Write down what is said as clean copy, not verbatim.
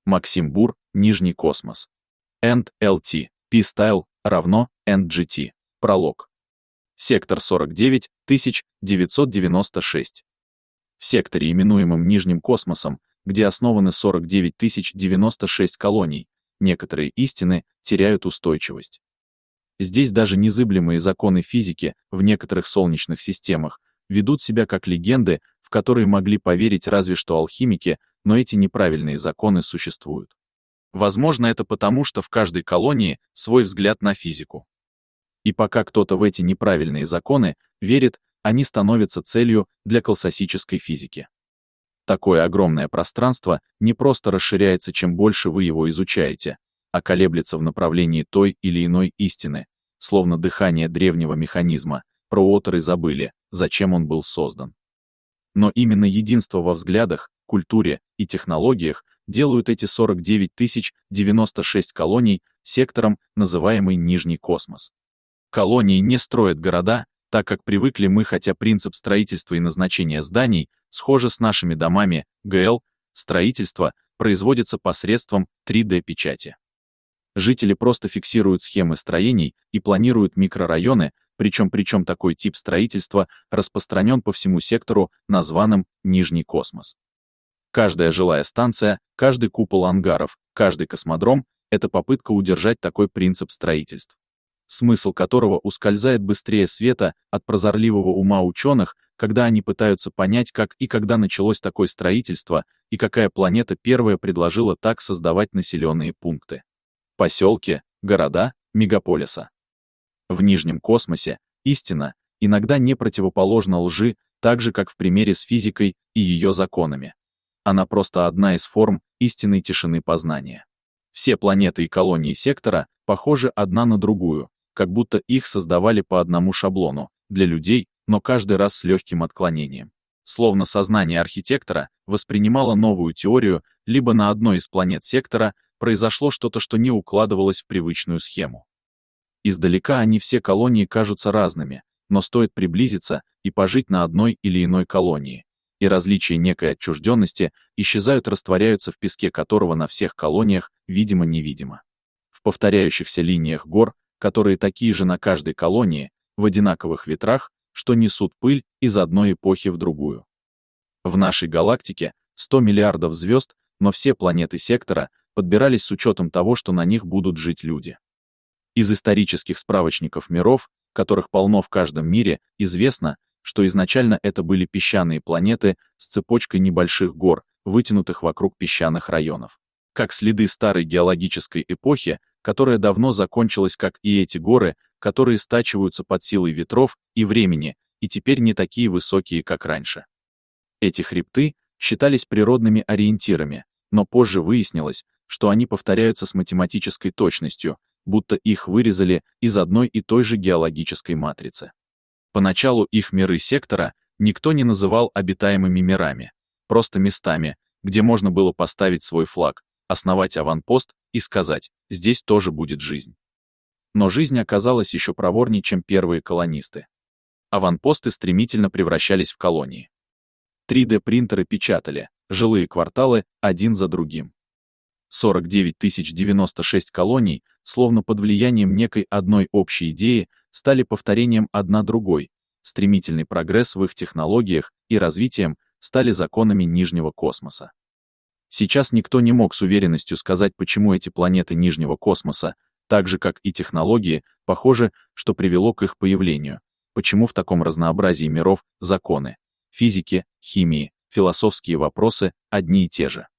Максим Бур, Нижний космос. End-LT, P-Style равно End-GT. Пролог. Сектор 49096. В секторе, именуемом Нижним космосом, где основаны 49096 колоний, некоторые истины теряют устойчивость. Здесь даже незыблемые законы физики в некоторых солнечных системах ведут себя как легенды, в которые могли поверить разве что алхимики, но эти неправильные законы существуют. Возможно, это потому, что в каждой колонии свой взгляд на физику. И пока кто-то в эти неправильные законы верит, они становятся целью для классической физики. Такое огромное пространство не просто расширяется, чем больше вы его изучаете, а колеблется в направлении той или иной истины, словно дыхание древнего механизма. Проуотеры забыли, зачем он был создан. Но именно единство во взглядах, культуре и технологиях делают эти 49096 колоний сектором, называемый Нижний космос. Колонии не строят города, так как привыкли мы, хотя принцип строительства и назначения зданий схожи с нашими домами, ГЛ, строительство производится посредством 3D-печати. Жители просто фиксируют схемы строений и планируют микрорайоны, причем такой тип строительства распространен по всему сектору, названным Нижний космос. Каждая жилая станция, каждый купол ангаров, каждый космодром — это попытка удержать такой принцип строительств, смысл которого ускользает быстрее света от прозорливого ума ученых, когда они пытаются понять, как и когда началось такое строительство и какая планета первая предложила так создавать населенные пункты. Поселки, города, мегаполиса. В Нижнем космосе истина иногда не противоположна лжи, так же, как в примере с физикой и ее законами. Она просто одна из форм истинной тишины познания. Все планеты и колонии сектора похожи одна на другую, как будто их создавали по одному шаблону, для людей, но каждый раз с легким отклонением. Словно сознание архитектора воспринимало новую теорию, либо на одной из планет сектора произошло что-то, что не укладывалось в привычную схему. Издалека они все колонии кажутся разными, но стоит приблизиться и пожить на одной или иной колонии, и различия некой отчужденности исчезают, растворяются в песке которого на всех колониях видимо-невидимо. В повторяющихся линиях гор, которые такие же на каждой колонии, в одинаковых ветрах, что несут пыль из одной эпохи в другую. В нашей галактике 100 миллиардов звезд, но все планеты сектора подбирались с учетом того, что на них будут жить люди. Из исторических справочников миров, которых полно в каждом мире, известно, что изначально это были песчаные планеты с цепочкой небольших гор, вытянутых вокруг песчаных районов. Как следы старой геологической эпохи, которая давно закончилась, как и эти горы, которые стачиваются под силой ветров и времени, и теперь не такие высокие, как раньше. Эти хребты считались природными ориентирами, но позже выяснилось, что они повторяются с математической точностью, будто их вырезали из одной и той же геологической матрицы. Поначалу их миры сектора никто не называл обитаемыми мирами, просто местами, где можно было поставить свой флаг, основать аванпост и сказать: здесь тоже будет жизнь. Но жизнь оказалась еще проворнее, чем первые колонисты. Аванпосты стремительно превращались в колонии. 3D-принтеры печатали жилые кварталы один за другим. 49096 колоний, словно под влиянием некой одной общей идеи, стали повторением одна другой. Стремительный прогресс в их технологиях и развитием стали законами Нижнего космоса. Сейчас никто не мог с уверенностью сказать, почему эти планеты Нижнего космоса, так же как и технологии, похоже, что привело к их появлению, почему в таком разнообразии миров законы, физики, химии, философские вопросы одни и те же.